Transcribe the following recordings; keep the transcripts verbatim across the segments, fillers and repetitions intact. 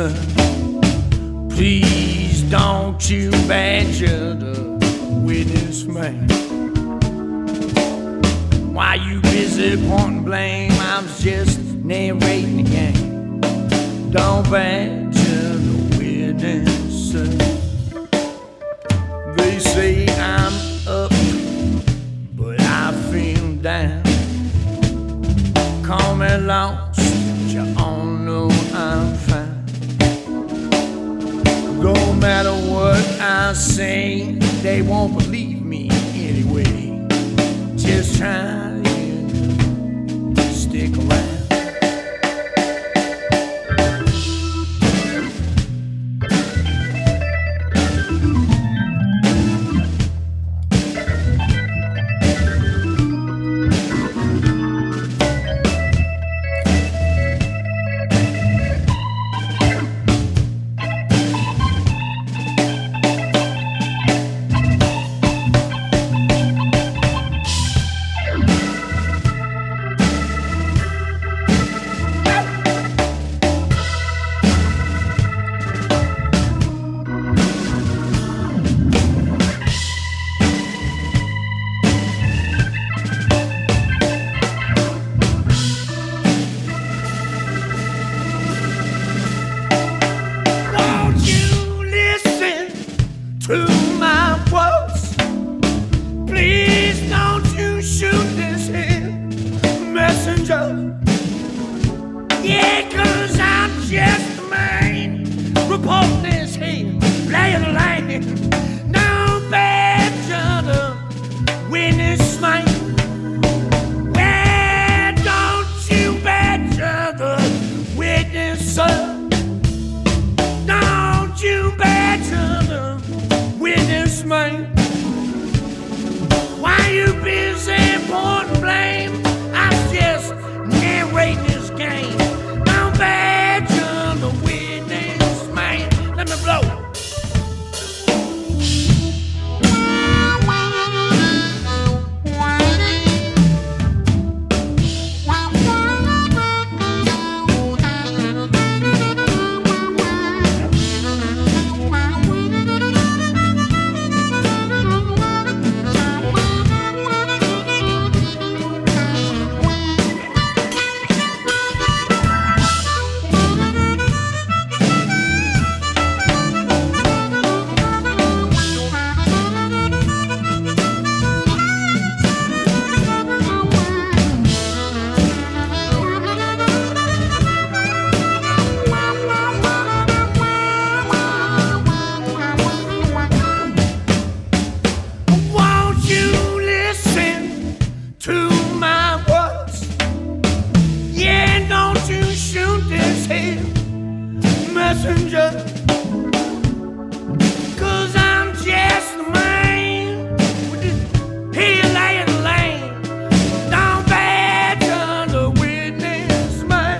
son. Please don't you badger the witness man. While you busy pointing blame, I was just narrating the game. Don't badger the witness son. They say I'm up, but I feel down. Call me lost, but you all know I'm fine. No matter what I say, they won't believe me anyway. Just try to stick around. To my words, please don't you shoot this here messenger. Yeah, cause I'm just a man reporting this here lay of the land. No badger the witness man. Well, don't you badger the witnesser. Don't you badger the witness man. Why you busy pointing blame? I was just narrating this game. Don't badger the witness man. Let me blow. To my words, yeah, don't you shoot this here messenger. Cause I'm just a man with this here lay in the lane. Don't badger the witness man.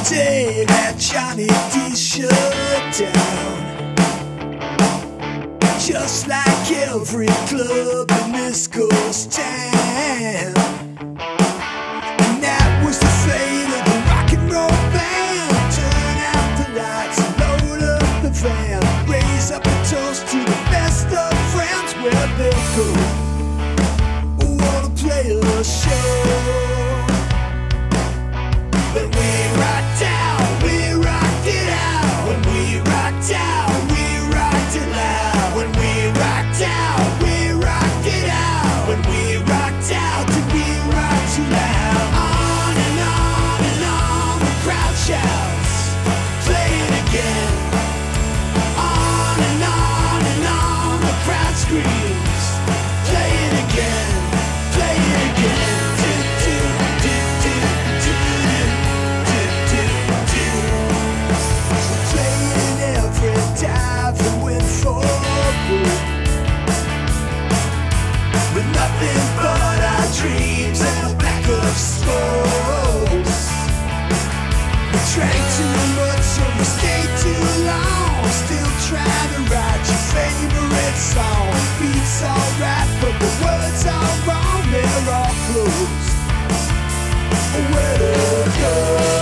day that Johnny D shut down. Just like every club in this ghost town. And that was the fate of the rock and roll band. Turn out the lights and load up the van. Raise up a toast to the best of friends. Where they go, wanna play a show. When we rocked out, we rocked it out. When we rocked out, we rocked it loud. When we rocked out, we rocked it out. When we rocked out, did we rock too loud? On and on and on, the crowd shouts, play it again. On and on and on, the crowd screams, play it again, play it again. Do, do, do, do, do, do, do, do. We played in every dive and went forward with nothing but our dreams and a pack of smokes. We drank too much, so we stayed too long. Still trying to write your favorite song. Beats alright, but the words are wrong. They're all closed. Where to go?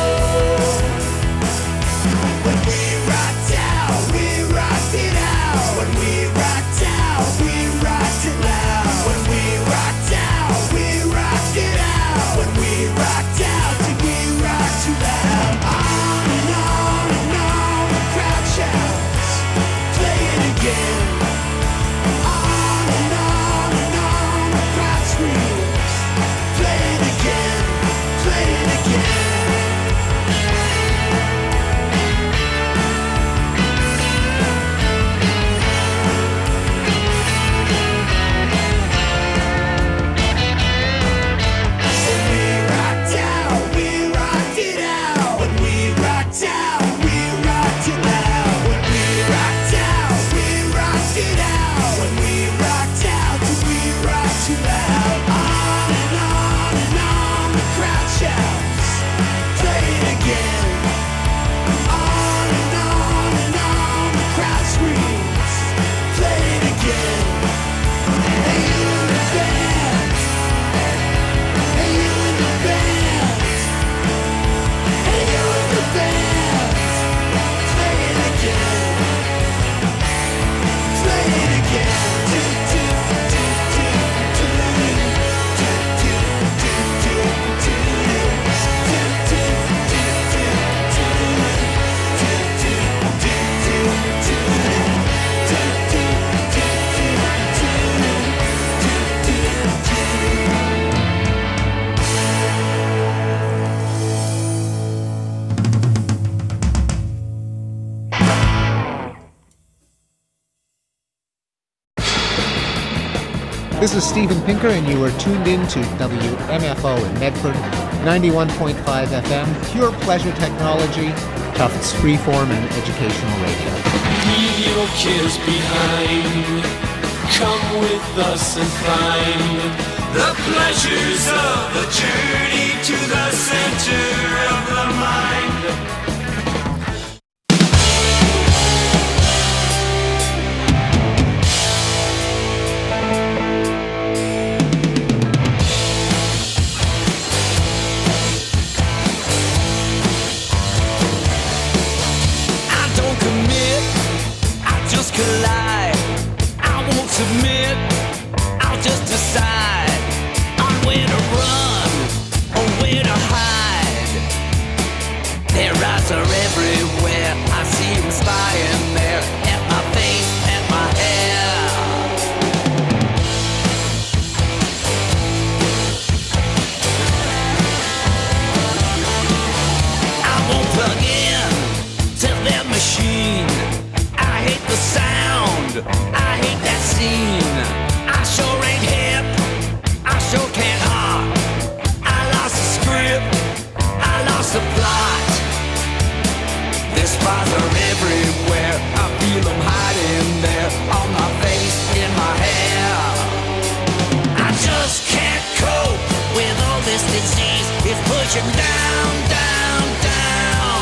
When we rocked out, we rocked it out. When we rocked out, we rocked it loud. When we rocked out, we rocked it out. When we rocked out, did we rock too loud? On and on and on, the crowd shouts, play it again. On and on and on, the crowd screams, play it again, play it again. When we rocked out, we rocked it out. When we rocked out, we rocked it loud. When we rocked out, we rocked it out. When we rocked out, did we rock too loud? On and on and on, the crowd shouts, play it again. On and on and on, the crowd screams, play it again. Hey, you in the band. Hey, you in the band. Hey, you in the band. Play it again. Play it again. Do, do, do, do, do, do, do, do, do, do, do, do, do, This is Steven Pinker, and you are tuned in to W M F O in Medford, ninety-one point five F M, pure pleasure technology, Tufts freeform and educational radio. Leave your cares behind. Come with us and find the pleasures of the journey to the center of the mind. Collide. I won't submit, I'll just decide on where to run or where to hide. Their eyes are everywhere, I see them spying there, at my face, at my hair. I won't plug in to their machine. I hate the sound, I hate that scene. I sure ain't hip, I sure can't hop. I lost the script, I lost the plot. Their spies are everywhere, I feel them hiding there, on my face, in my hair. I just can't cope with all this disease. It's pushing down, down, down.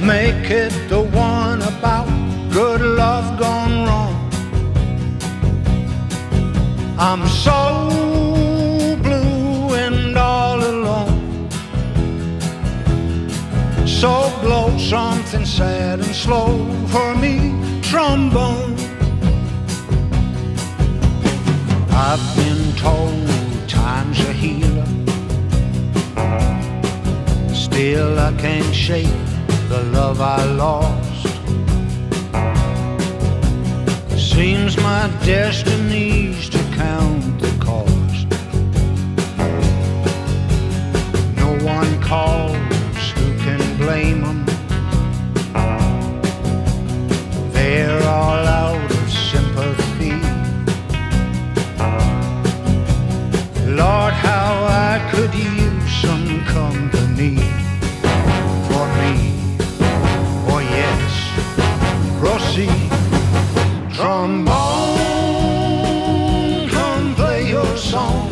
Make it the one about good love gone wrong. I'm so blue and all alone. So blow something sad and slow for me, trombone. I've been told time's a healer. Still I can't shake the love I lost. Seems my destiny's to count the cost. No one calls, who can blame them? They're all out of sympathy. Lord, how I could use some company for me. Oh yes, proceed. Trombone, come play your song.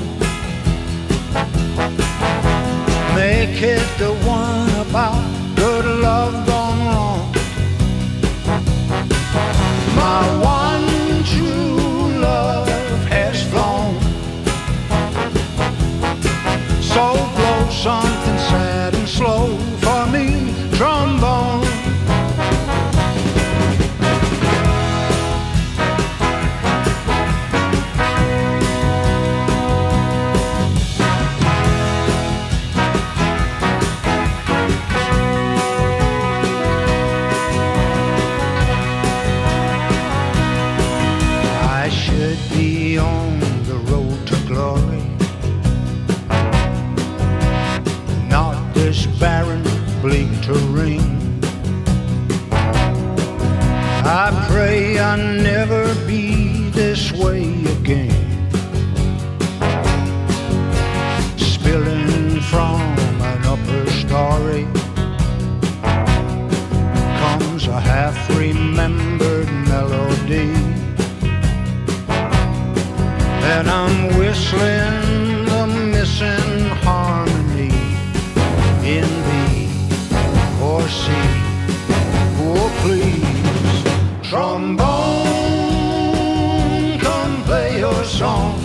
Make it the one about good love gone wrong. My one true love has flown. So blow something sad and slow for me, trombone. I should be on the road to glory, not this barren, bleak terrain. I pray I'll never be this way again. Spilling from an upper story comes a half-remembered melody, and I'm whistling the missing harmony in B or C. Oh please, trombone, come play your song.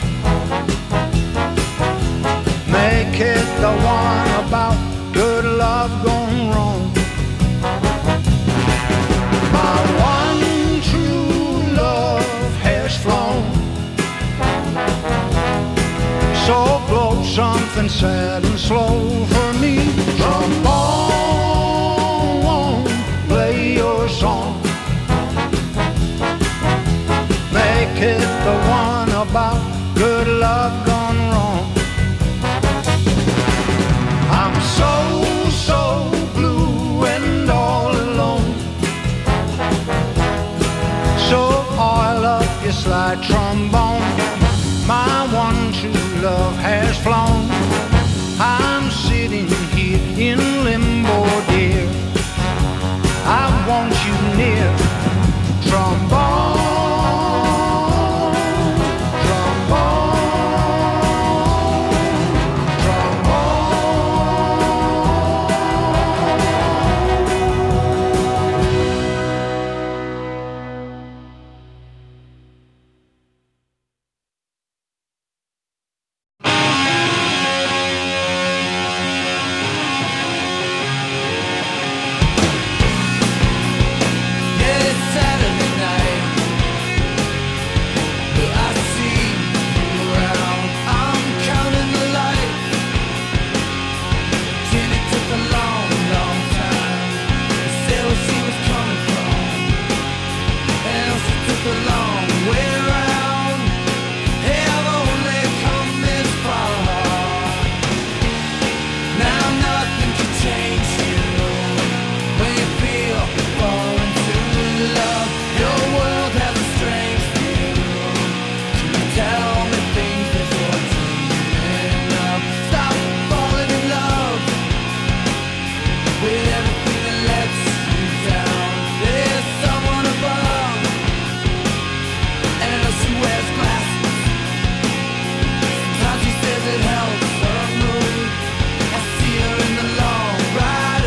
Make it the one about good love gone wrong. My one true love has flown. So blow something sad and slow for me, trombone, play your song. Make it the one about good love gone wrong. I'm so, so blue and all alone. So oil up your slide trombone. My one true love has flown. I'm sitting here in limbo, dear. I want you near, trombone, trombone, it helps her mood. I see her in the long ride.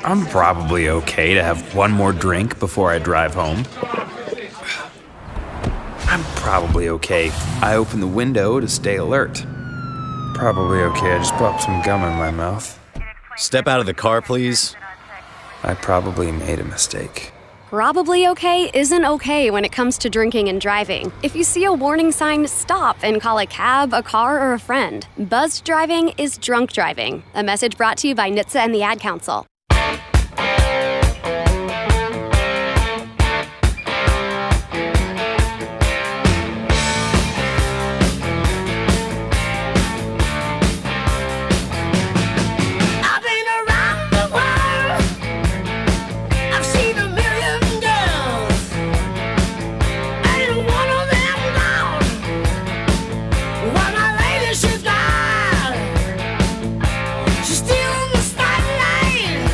I'm probably okay to have one more drink before I drive home. I'm probably okay. I open the window to stay alert. Probably okay. I just popped some gum in my mouth. Step out of the car, please. I probably made a mistake. Probably okay isn't okay when it comes to drinking and driving. If you see a warning sign, stop and call a cab, a car, or a friend. Buzzed driving is drunk driving. A message brought to you by N H T S A and the Ad Council. She's still in the spotlight.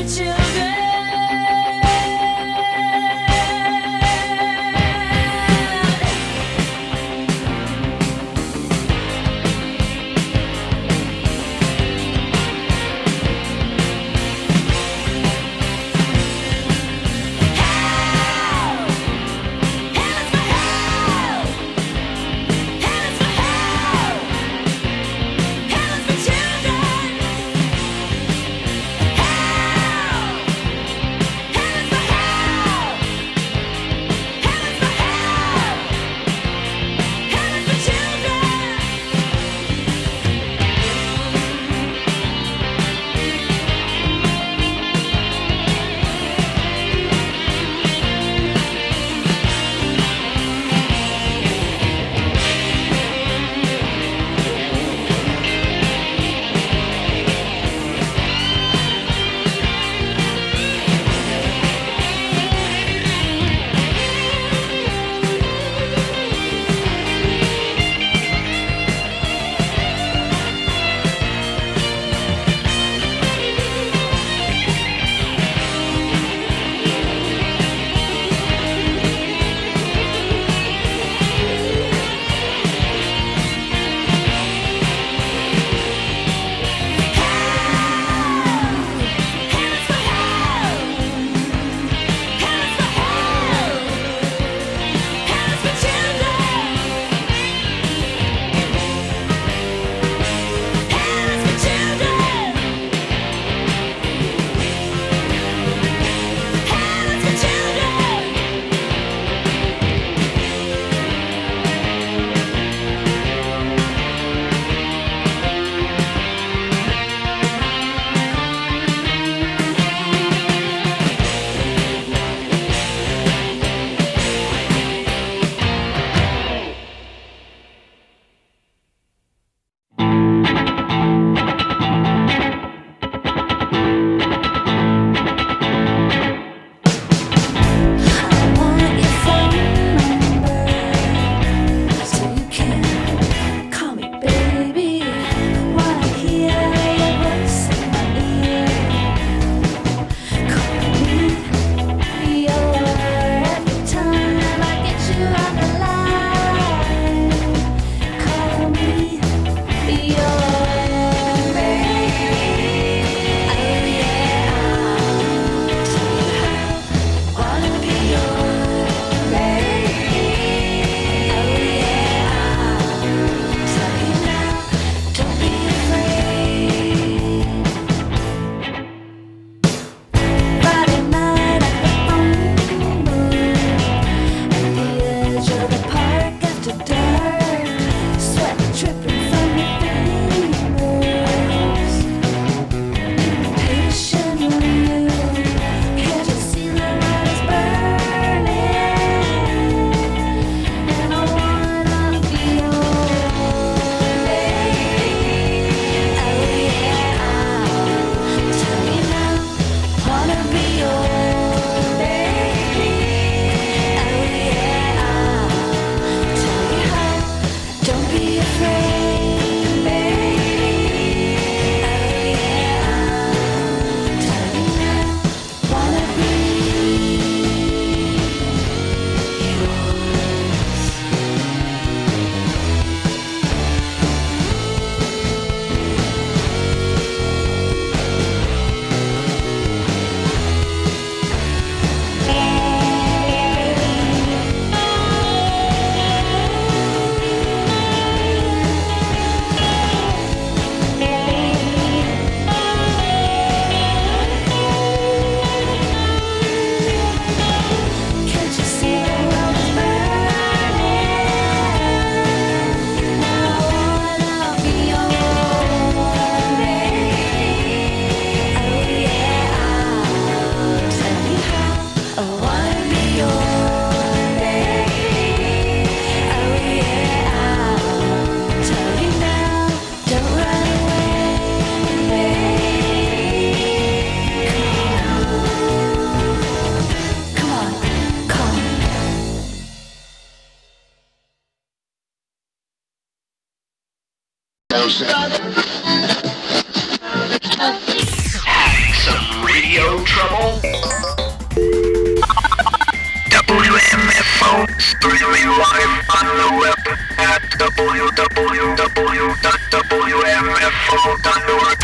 Having some radio radio trouble? W M F O streaming live on the web at w w w dot w m f o dot org.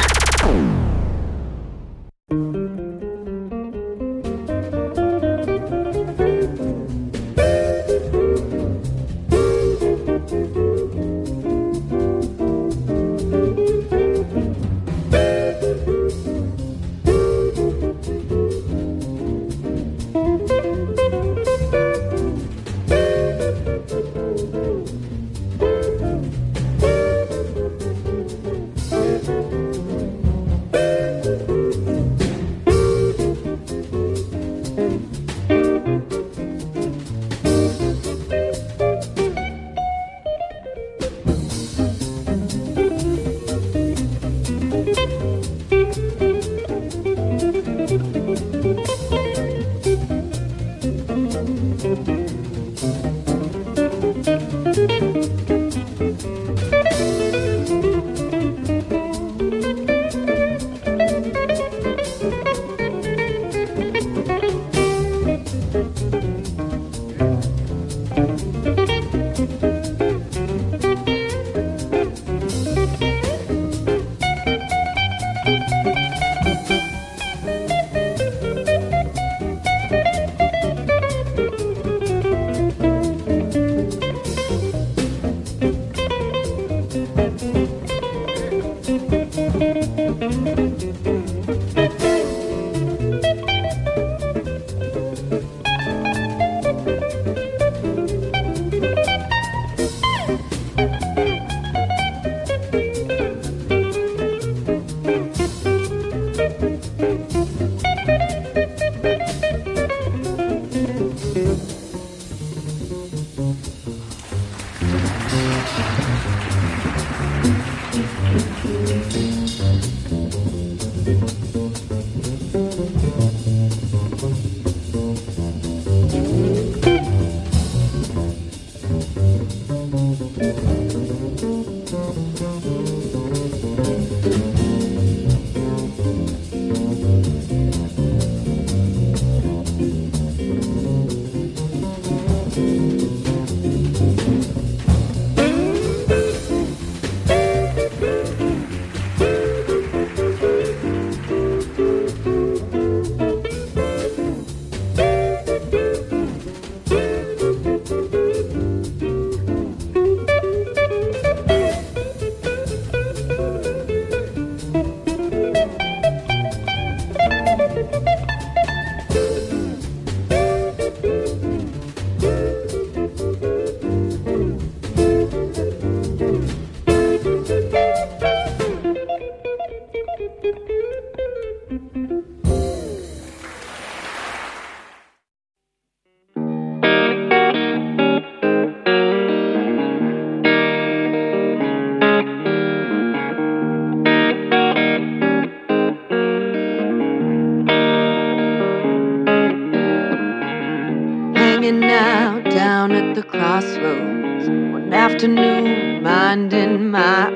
Afternoon, minding my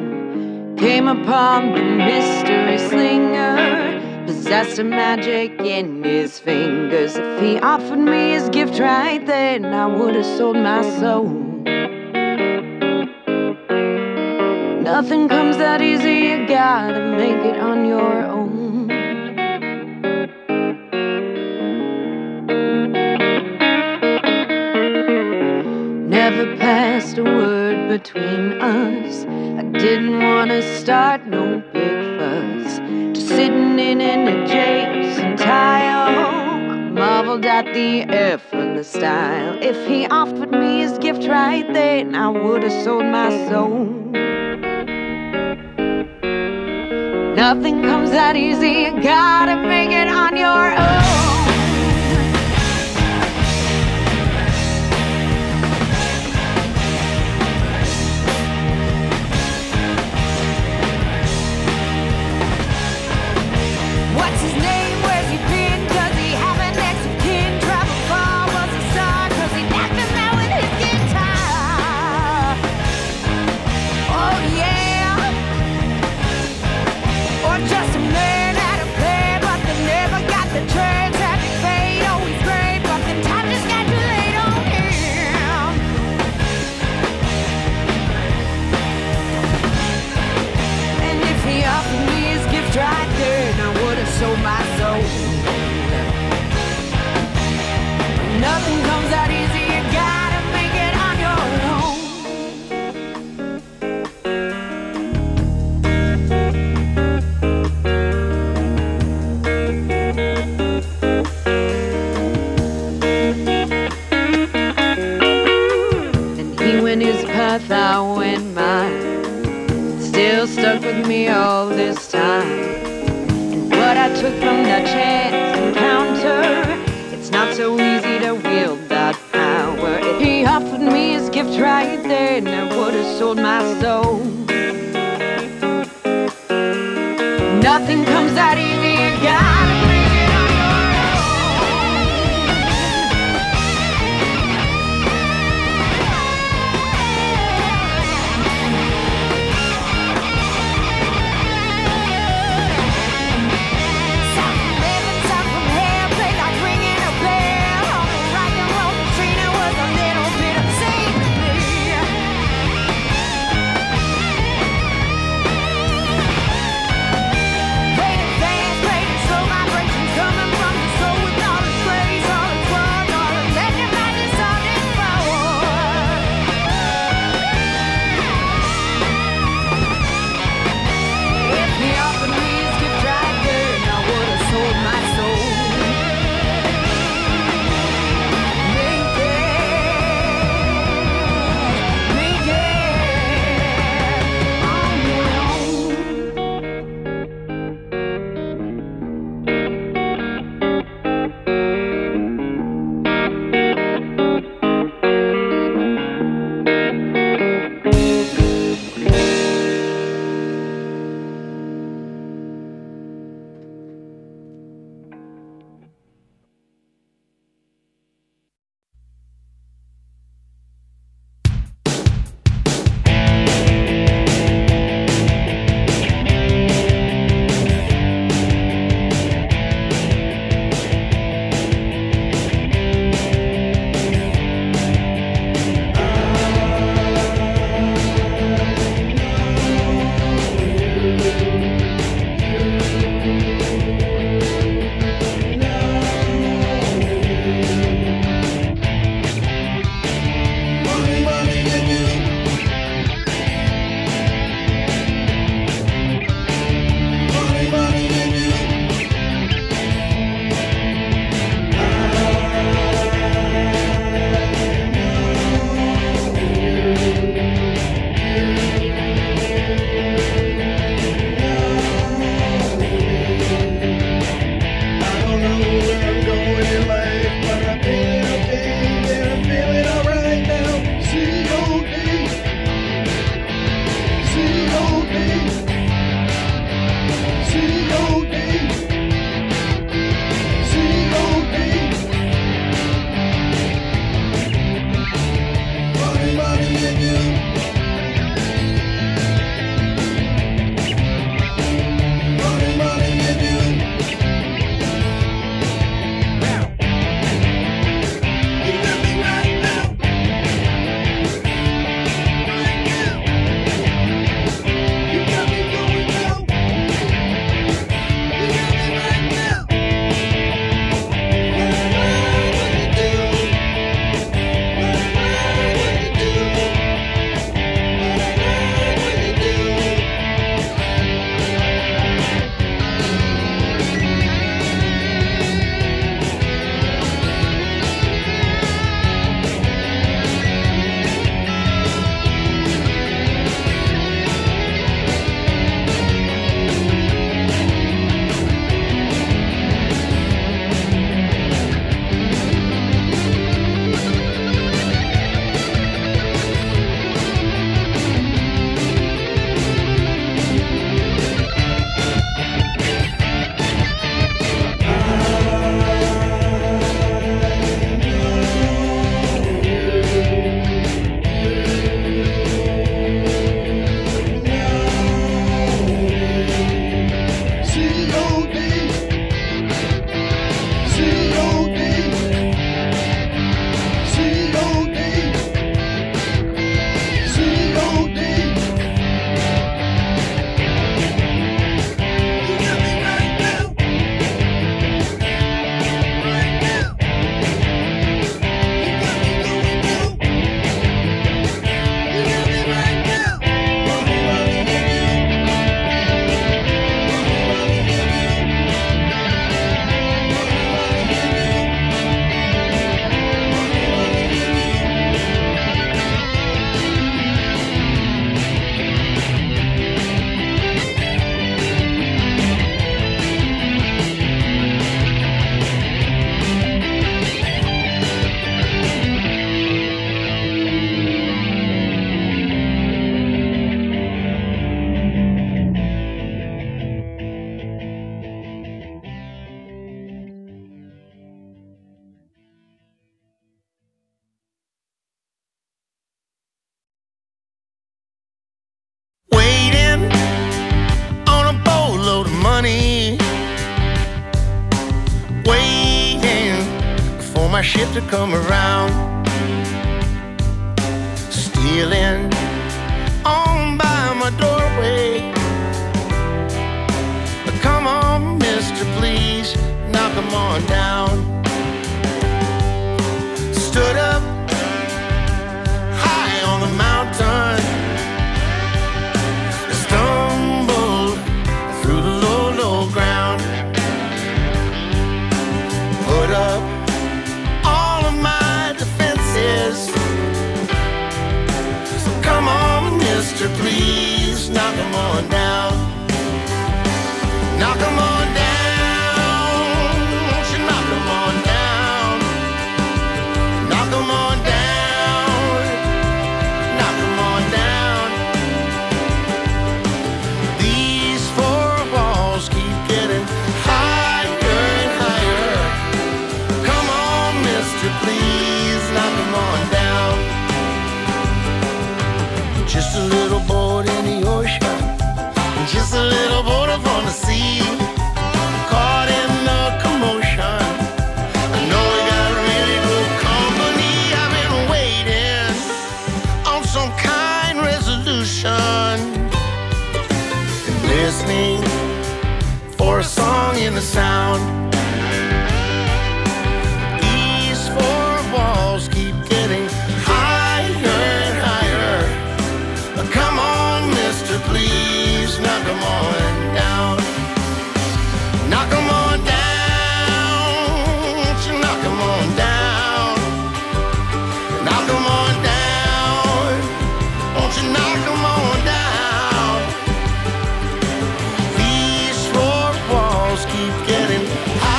own, came upon the mystery slinger, possessed a magic in his fingers. If he offered me his gift right then, I would have sold my soul. Nothing comes that easy, you gotta make it on your own. Never passed a word between us. I didn't want to start no big fuss. Just sitting in an adjacent tile, I marveled at the effortless style. If he offered me his gift right then, I would have sold my soul. Nothing comes that easy, you gotta make it on your own. Just a man at a place. from that chance encounter. It's not so easy to wield that power. If he offered me his gift right there, and I would have sold my soul. Nothing comes that easy, you gotta bring it on your South from heaven, south from hell, played like ringing a bell. On the rock and roll Katrina was a little bit obscene to me. Painted van shit to come around. Stealing on by my doorway. Come on, mister, please, knock 'em on down. Stood up high on the mountain, stumbled through the low, low ground. Put up all of my defenses. So come on, mister, please, knock 'em on down. Knock 'em on down. Won't you knock 'em on down? Knock 'em on down. Knock 'em on down. These four walls keep getting higher and higher. Come on, mister, please, knock 'em on down. Just a little boat in the ocean, just a little boat up on the sea, caught in the commotion. I know we got really good company. I've been waiting on some kind resolution and listening for a song in the sound. These four walls keep getting higher and higher. Come on, mister, please, knock 'em on down. Knock 'em on down. Won't you knock 'em on down? Knock 'em on down. Won't you knock 'em on down? These four walls keep getting higher.